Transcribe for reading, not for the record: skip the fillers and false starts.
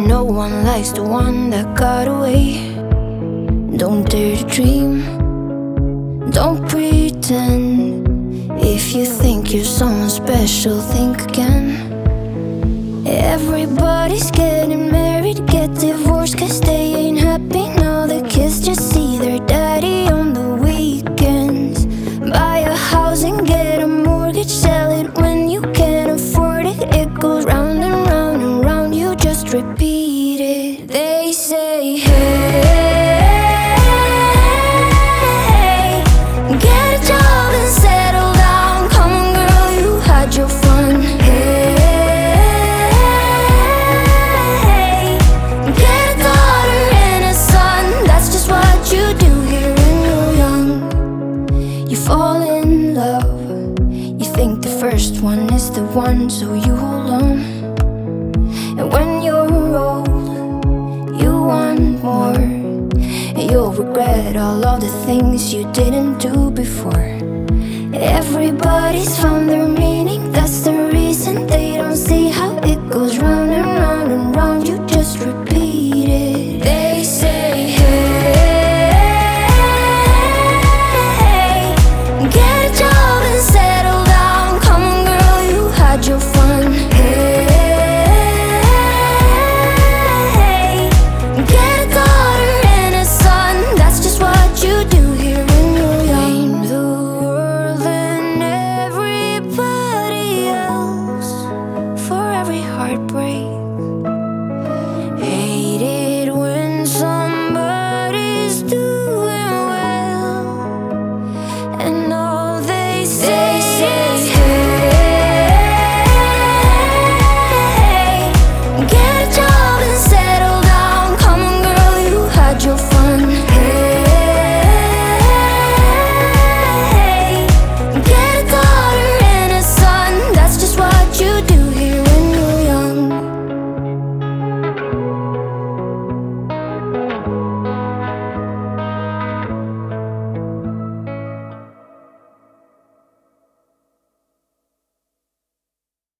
No one likes the one that got away. Don't dare to dream, don't pretend. If you think you're someone special, think again. Everybody's getting married, get divorced, cause they ain't happy now. The kids just see their daddy on the weekends. Buy a house and get a mortgage, sell it when you can't afford it. It goes round and round and round, you just repeat it. They say, hey, get a job and settle down. Come on girl, you had your fun. Hey, get a daughter and a son. That's just what you do here when you're young. You fall in love, you think the first one is the one, so you hold on. And when you're old, you want more. You'll regret all of the things you didn't do before. Everybody's found their meaning, that's the reason they don't see how it goes round and round and round. You just repeat it. They say, hey, get a job and settle down. Come on girl, you had your fun. Hey, get a daughter and a son. That's just what you do here when you're young. Blame the world and everybody else for every heartbreak